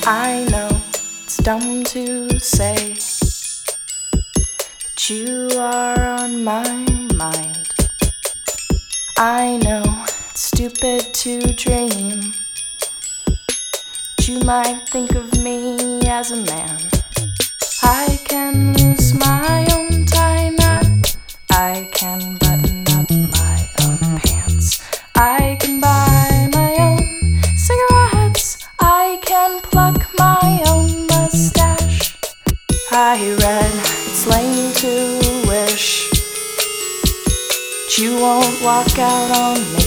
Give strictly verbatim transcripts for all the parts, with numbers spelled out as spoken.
I know it's dumb to say that you are on my mind. I know it's stupid to dream that you might think of me as a man. I can lose my own tie knot, I can button up my own pants, I can buy my own cigarettes, I can pluck my own mustache. I read it's lame to wish that you won't walk out on me.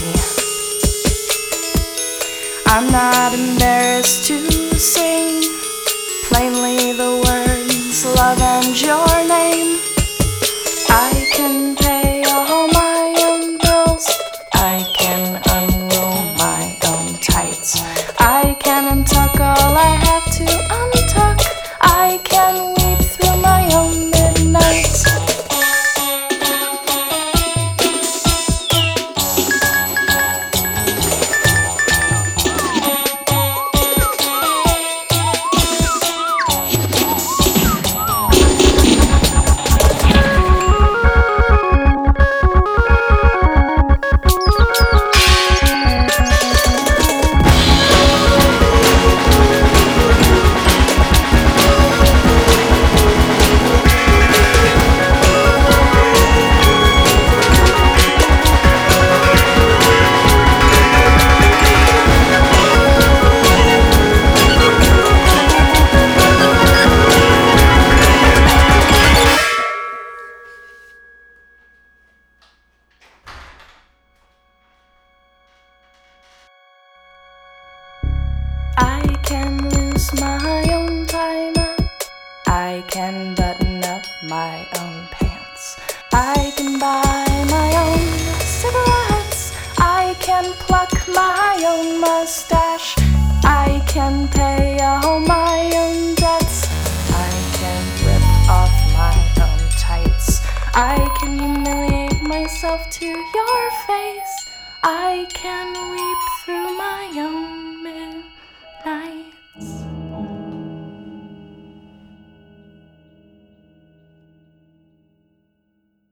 I'm not embarrassed to sing plainly the words love and your name. I can pay all my own bills, I can unroll my own tights, I can untuck all I have to untuck, I can weep through my own midnights. I can lose my own tie knot, I can button up my own pants, I can buy my own cigarettes, I can pluck my own mustache, I can pay all my own debts, I can rip off my own tights, I can humiliate myself to your face, I can weep through my own midnight.